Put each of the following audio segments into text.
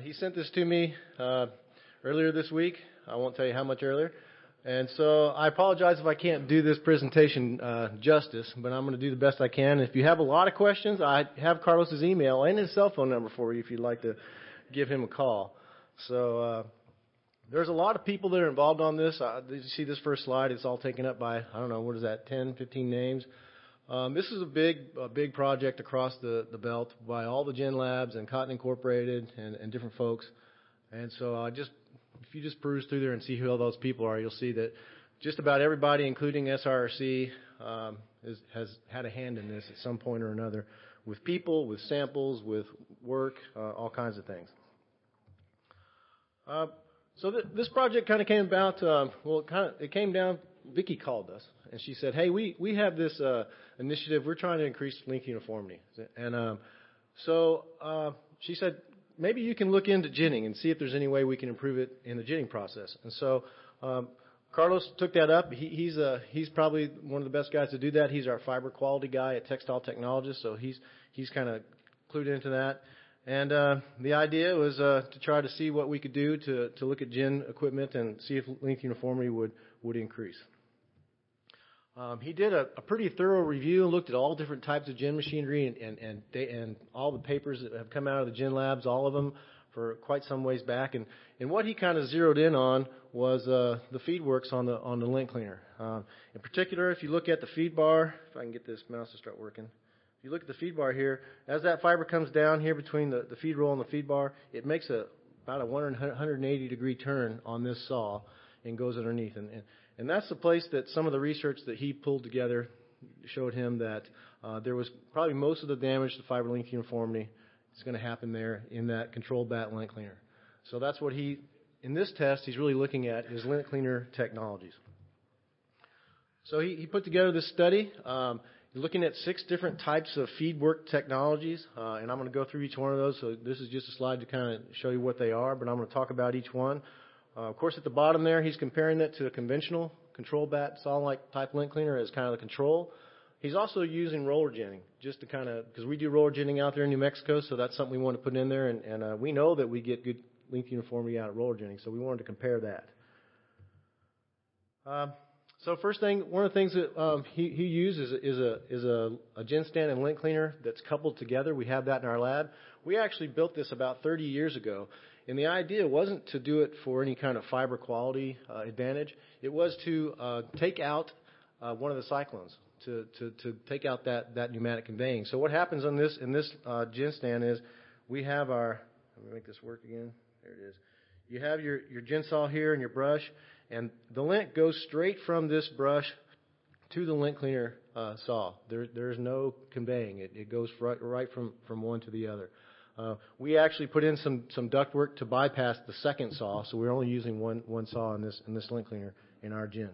He sent this to me earlier this week. I won't tell you how much earlier. And so I apologize if I can't do this presentation justice, but I'm going to do the best I can. If you have a lot of questions, I have Carlos's email and his cell phone number for you if you'd like to give him a call. So there's a lot of people that are involved on this. You see this first slide. It's all taken up by, I don't know, what is that, 10, 15 names. This is a big project across the belt by all the Gen Labs and Cotton Incorporated and different folks. And so if you just peruse through there and see who all those people are, you'll see that just about everybody, including SRC, has had a hand in this at some point or another, with people, with samples, with work, all kinds of things. So this project kind of came about. It came down. Vicki called us and she said, "Hey, we have this initiative. We're trying to increase link uniformity." And so she said, "Maybe you can look into ginning and see if there's any way we can improve it in the ginning process." And so Carlos took that up. He's probably one of the best guys to do that. He's our fiber quality guy at Textile Technologists, so he's kind of clued into that. And the idea was to try to see what we could do to look at gin equipment and see if length uniformity would increase. He did a pretty thorough review and looked at all different types of gin machinery and all the papers that have come out of the Gin Labs, all of them, for quite some ways back. And what he kind of zeroed in on was the feed works on the lint cleaner. In particular, if you look at the feed bar, if I can get this mouse to start working. If you look at the feed bar here, as that fiber comes down here between the feed roll and the feed bar, it makes about a 180 degree turn on this saw and goes underneath. And that's the place that some of the research that he pulled together showed him that there was probably most of the damage to fiber link uniformity is going to happen there in that controlled bat lint cleaner. So that's what in this test, he's really looking at is lint cleaner technologies. So he put together this study. Looking at 6 different types of feed work technologies, and I'm going to go through each one of those. So this is just a slide to kind of show you what they are, but I'm going to talk about each one. Of course, at the bottom there, he's comparing that to a conventional control bat saw-like type lint cleaner as kind of the control. He's also using roller ginning, just to kind of, because we do roller ginning out there in New Mexico, so that's something we want to put in there, and we know that we get good link uniformity out of roller ginning, so we wanted to compare that. So first thing, one of the things that he used is a gin stand and lint cleaner that's coupled together. We have that in our lab. We actually built this about 30 years ago, and the idea wasn't to do it for any kind of fiber quality advantage. It was to take out one of the cyclones, to take out that pneumatic conveying. So what happens in this gin stand is we have let me make this work again. There it is. You have your gin saw here and your brush. And the lint goes straight from this brush to the lint cleaner saw. There's no conveying. It goes right from one to the other. We actually put in some duct work to bypass the second saw, so we're only using one saw in this lint cleaner in our gin.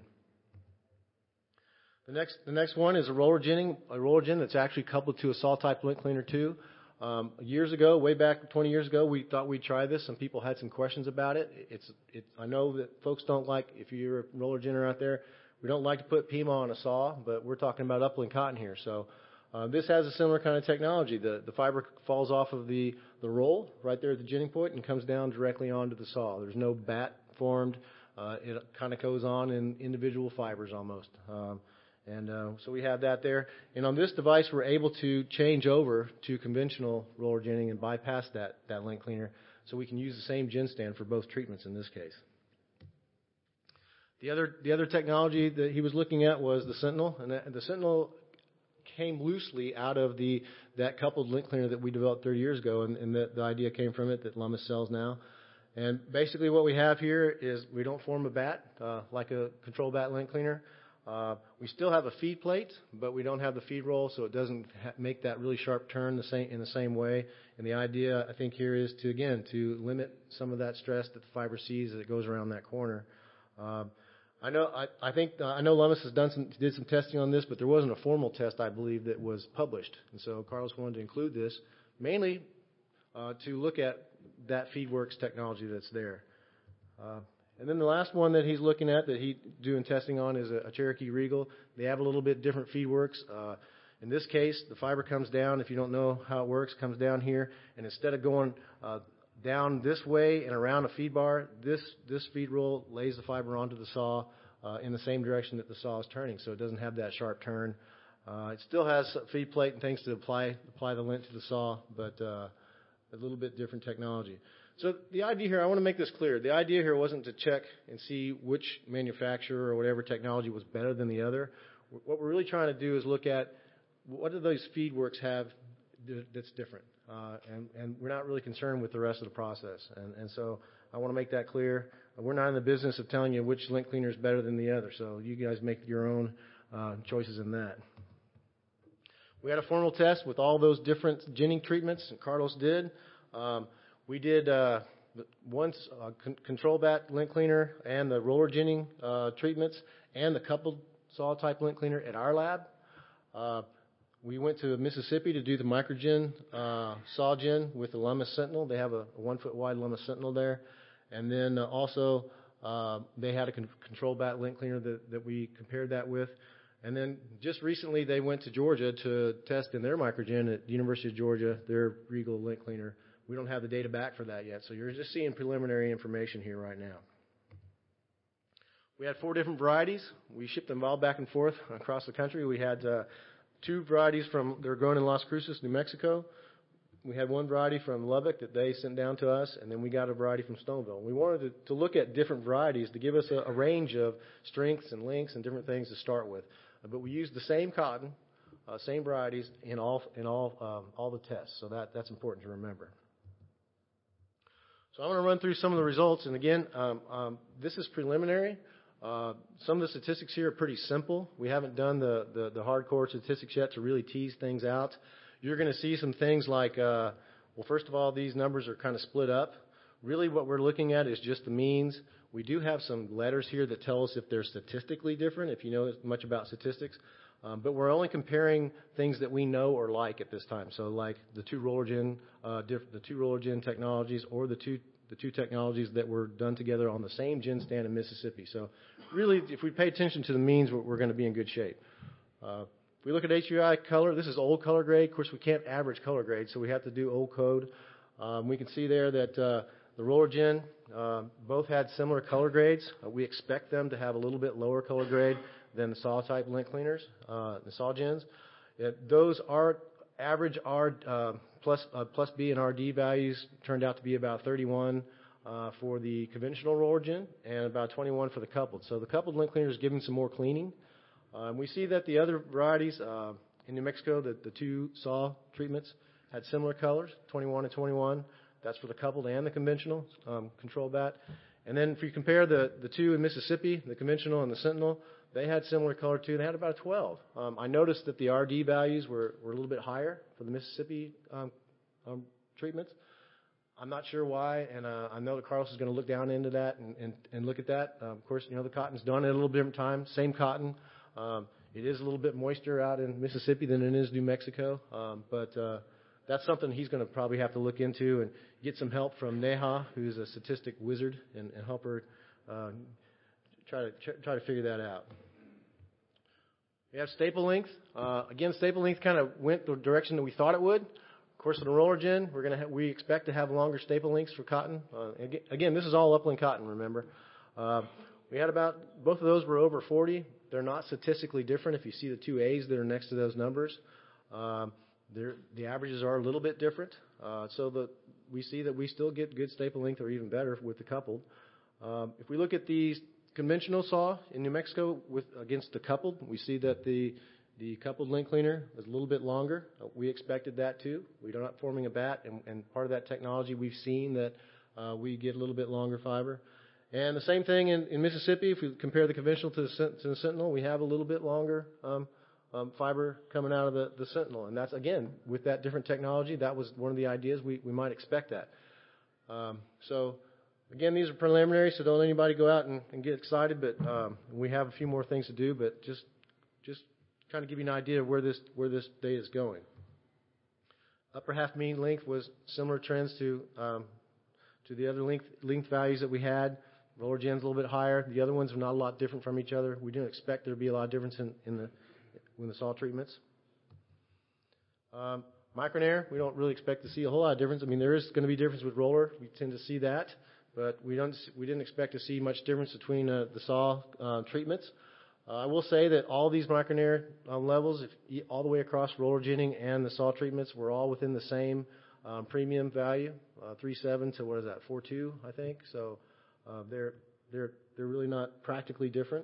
The next one is a roller gin that's actually coupled to a saw type lint cleaner too. Years ago, way back 20 years ago, we thought we'd try this. Some people had some questions about it. I know that folks don't like, if you're a roller ginner out there, we don't like to put Pima on a saw, but we're talking about upland cotton here. So this has a similar kind of technology. The fiber falls off of the roll right there at the ginning point and comes down directly onto the saw. There's no bat formed. It kind of goes on in individual fibers almost. So we have that there. And on this device, we're able to change over to conventional roller ginning and bypass that lint cleaner, so we can use the same gin stand for both treatments in this case. The other technology that he was looking at was the Sentinel, and the Sentinel came loosely out of that coupled lint cleaner that we developed 30 years ago, and the idea came from it that Lummus sells now. And basically what we have here is we don't form a bat like a control bat lint cleaner. We still have a feed plate, but we don't have the feed roll, so it doesn't make that really sharp turn in the same way. And the idea, I think, here is to limit some of that stress that the fiber sees as it goes around that corner. I know Lummus did some testing on this, but there wasn't a formal test, I believe, that was published. And so Carlos wanted to include this mainly to look at that FeedWorks technology that's there. And then the last one that he's looking at that he's doing testing on is a Cherokee Regal. They have a little bit different FeedWorks. In this case, the fiber comes down, if you don't know how it works, comes down here, and instead of going down this way and around a feed bar. This feed roll lays the fiber onto the saw in the same direction that the saw is turning, so it doesn't have that sharp turn. It still has a feed plate and things to apply the lint to the saw, but a little bit different technology. So the idea here, I want to make this clear. The idea here wasn't to check and see which manufacturer or whatever technology was better than the other. What we're really trying to do is look at what do those feed works have that's different. And we're not really concerned with the rest of the process. And so I want to make that clear. We're not in the business of telling you which lint cleaner is better than the other. So you guys make your own choices in that. We had a formal test with all those different ginning treatments that Carlos did. We did control bat lint cleaner and the roller ginning treatments and the coupled saw type lint cleaner at our lab. We went to Mississippi to do the microgen saw gin with the Lummus Sentinel. They have a 1 foot wide Lummus Sentinel there. And then also they had a control bat lint cleaner that we compared that with. And then just recently they went to Georgia to test in their microgen at the University of Georgia, their Regal lint cleaner. We don't have the data back for that yet, so you're just seeing preliminary information here right now. We had 4 different varieties. We shipped them all back and forth across the country. We had 2 varieties that were grown in Las Cruces, New Mexico. We had 1 variety from Lubbock that they sent down to us, and then we got a variety from Stoneville. We wanted to look at different varieties to give us a range of strengths and lengths and different things to start with. But we used the same cotton, same varieties in all the tests, so that's important to remember. So I'm going to run through some of the results, and again, this is preliminary. Some of the statistics here are pretty simple. We haven't done the hardcore statistics yet to really tease things out. You're going to see some things like, well, first of all, these numbers are kind of split up. Really what we're looking at is just the means. We do have some letters here that tell us if they're statistically different, if you know much about statistics. But we're only comparing things that we know or like at this time. So like the 2 roller gin technologies or the two technologies that were done together on the same gin stand in Mississippi. So really, if we pay attention to the means, we're going to be in good shape. If we look at HUI color, this is old color grade. Of course, we can't average color grade, so we have to do old code. We can see there that the roller gin both had similar color grades. We expect them to have a little bit lower color grade than the saw type lint cleaners, the saw gins. Those are average R plus B and RD values turned out to be about 31 for the conventional roller gin and about 21 for the coupled. So the coupled lint cleaner is giving some more cleaning. We see that the other varieties in New Mexico, the 2 saw treatments had similar colors, 21 and 21. That's for the coupled and the conventional control bat. And then if you compare the 2 in Mississippi, the conventional and the Sentinel, they had similar color too. They had about a 12. I noticed that the RD values were a little bit higher for the Mississippi treatments. I'm not sure why, and I know that Carlos is going to look down into that and look at that. Of course, you know, the cotton's done at a little different time. Same cotton. It is a little bit moister out in Mississippi than it is New Mexico, but that's something he's going to probably have to look into and get some help from Neha, who's a statistic wizard, and help her try to figure that out. We have staple length. Again, staple length kind of went the direction that we thought it would. Of course, in the roller gin, we expect to have longer staple lengths for cotton. Again, this is all upland cotton, remember. We had both of those were over 40. They're not statistically different if you see the 2 A's that are next to those numbers. The averages are a little bit different. So we see that we still get good staple length or even better with the coupled. If we look at the conventional saw in New Mexico against the coupled, we see that the coupled lint cleaner is a little bit longer. We expected that too. We're not forming a bat, and part of that technology we've seen that we get a little bit longer fiber. And the same thing in Mississippi. If we compare the conventional to the Sentinel, we have a little bit longer fiber coming out of the Sentinel. And that's, again, with that different technology, that was one of the ideas. We might expect that. So, again, these are preliminary, so don't let anybody go out and get excited. But we have a few more things to do, but just kind of give you an idea of where this data is going. Upper half mean length was similar trends to the other length values that we had. Roller gin's a little bit higher. The other ones are not a lot different from each other. We didn't expect there to be a lot of difference in the saw treatments. Micronair, we don't really expect to see a whole lot of difference. I mean, there is going to be difference with roller. We tend to see that, but we didn't expect to see much difference between the saw treatments. I will say that all these Micronair levels, all the way across roller ginning and the saw treatments, were all within the same premium value, 3.7 to what is that, 4.2, I think. So they're really not practically different.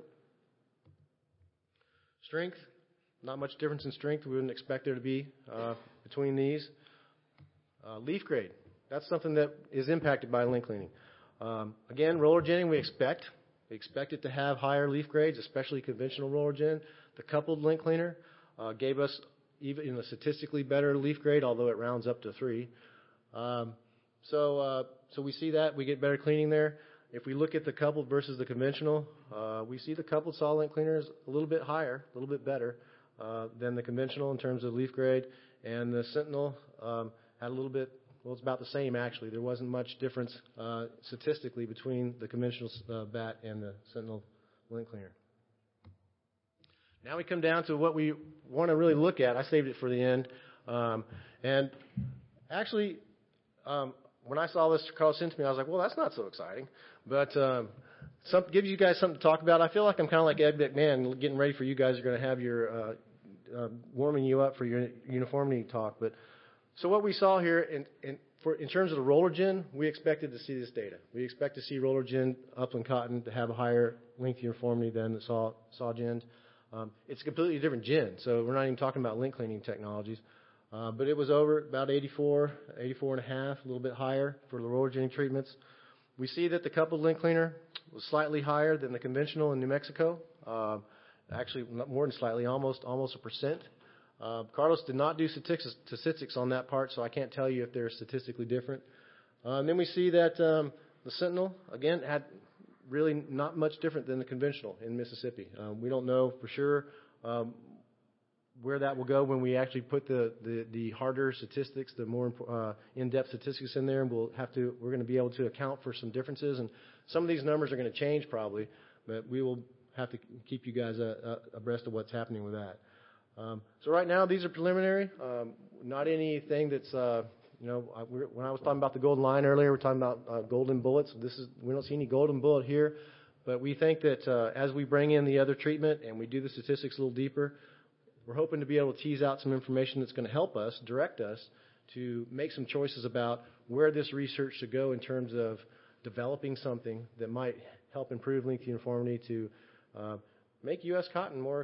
Strength, not much difference in strength. We wouldn't expect there to be between these. Leaf grade, that's something that is impacted by link cleaning. Again, roller ginning we expect it to have higher leaf grades, especially conventional roller gin. The coupled link cleaner gave us even a statistically better leaf grade, although it rounds up to 3. So we see that we get better cleaning there. If we look at the coupled versus the conventional, we see the coupled saw link cleaner is a little bit higher, a little bit better than the conventional in terms of leaf grade, and the Sentinel had a little bit. Well, it's about the same actually. There wasn't much difference statistically between the conventional bat and the Sentinel link cleaner. Now we come down to what we want to really look at. I saved it for the end. And actually, when I saw this Carl sent to me, I was like, well, that's not so exciting. But gives you guys something to talk about. I feel like I'm kind of like Ed McMahon, getting ready for you guys. You're going to have your warming you up for your uniformity talk. But so what we saw here in terms of the roller gin, we expected to see this data. We expect to see roller gin upland cotton to have a higher length uniformity than the saw gin. It's a completely different gin, so we're not even talking about link cleaning technologies. But it was over about 84 and a half, a little bit higher for the roller ginning treatments. We see that the coupled link cleaner was slightly higher than the conventional in New Mexico. Actually, more than slightly, almost 1%. Carlos did not do statistics on that part, so I can't tell you if they're statistically different. And then we see that the Sentinel, again, had really not much different than the conventional in Mississippi. We don't know for sure where that will go when we actually put the harder statistics, the more in-depth statistics in there, and we're going to be able to account for some differences. And some of these numbers are going to change probably, but we will have to keep you guys abreast of what's happening with that. So right now these are preliminary, not anything that's when I was talking about the golden line earlier, we're talking about golden bullets. We don't see any golden bullet here, but we think that as we bring in the other treatment and we do the statistics a little deeper, we're hoping to be able to tease out some information that's going to help us, direct us to make some choices about where this research should go in terms of developing something that might help improve length uniformity to make U.S. cotton more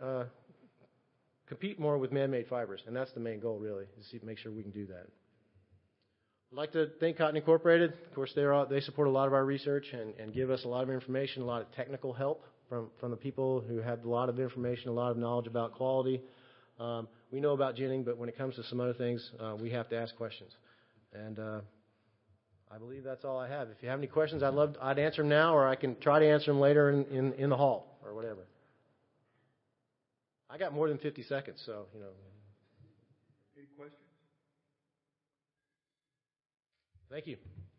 compete more with man-made fibers, and that's the main goal really, is to make sure we can do that. I'd like to thank Cotton Incorporated. Of course, they support a lot of our research and give us a lot of information, a lot of technical help from the people who have a lot of information, a lot of knowledge about quality. We know about ginning, but when it comes to some other things, we have to ask questions. And I believe that's all I have. If you have any questions, I'd answer them now, or I can try to answer them later in the hall or whatever. I got more than 50 seconds, so, Any questions? Thank you.